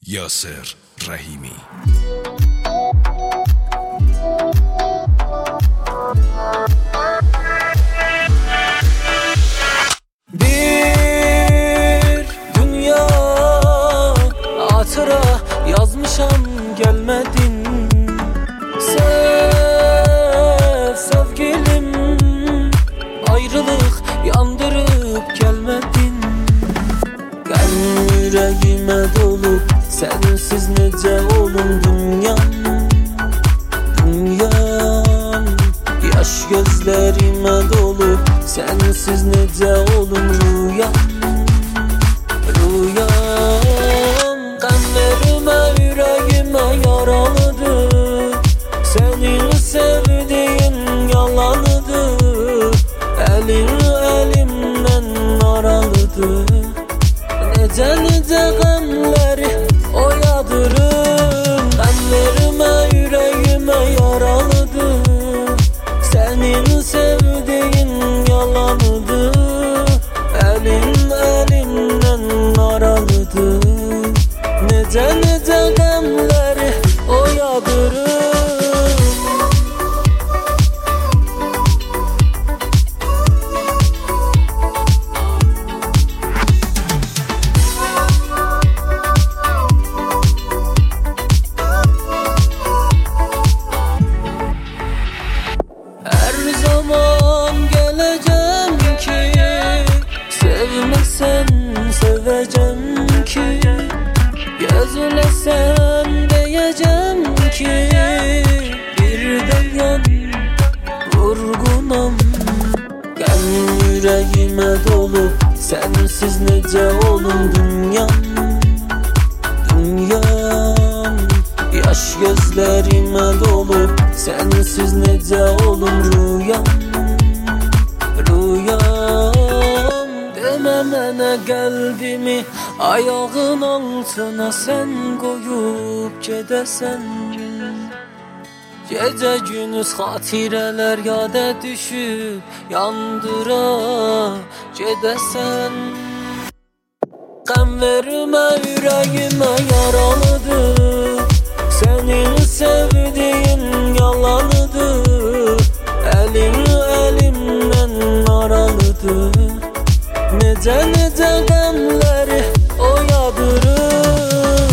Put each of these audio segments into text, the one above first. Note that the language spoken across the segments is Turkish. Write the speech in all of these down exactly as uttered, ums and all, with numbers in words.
Yasir Rahimi. Bir dünya hatıra yazmışam, gelmedin. Sev sevgilim, ayrılık yandırıp gelmedin. Qəm yüreğime dolup sensiz nece olum dünyam, dünyam. Yaş gözlerime dolup sensiz nece olum rüyam, rüyam. Qənlərime yüreğime yaralıdır, senin sevdiğin yalanıdır. Elin elimden aralıdır, nece nece qəmləri oyadırım. Qənlərime yüreğime yaralıdır, senin sevdiğin yalanıdır. Elin elimden aralıdır, nece nece qəmləri oyadırım. Her zaman geleceğim ki, sevmesen seveceğim ki, gözlesen diyeceğim ki, bir de yan vurgunam. Qəm yüreğime dolup sensiz nece olum dünyam, dünyam. Yaş gözlerime dolup sensiz nece olum rüyam, rüyam. Demə mənə qəlbimi ayağın altına sen koyup gedəsən. Gece gündüz xatirələr yada düşüb yandıra gedəsən. Qəm vermə yüreğime yaralıdır, senin sevdiğin yalanıdır. Elin elimden aralıdır, nece nece qəmləri oyadırım.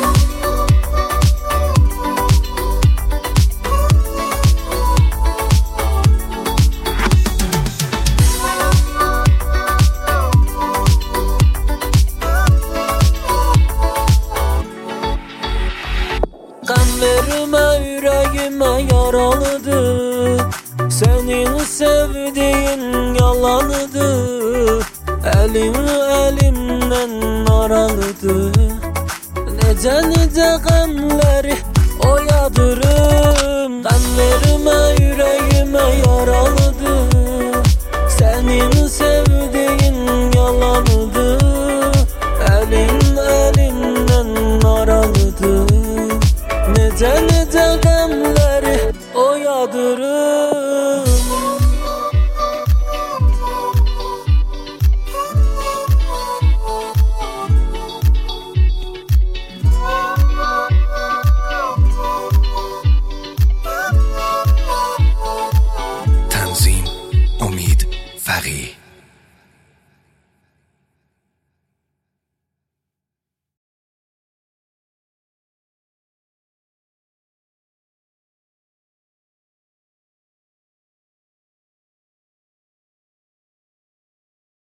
Qəm vermə yüreğime yaralıdır, senin sevdiğin yalanıdır. Elin elimden aralıdır, nece nece qəmləri oyadırım. Qəm vermə yüreğime yaralıdır, senin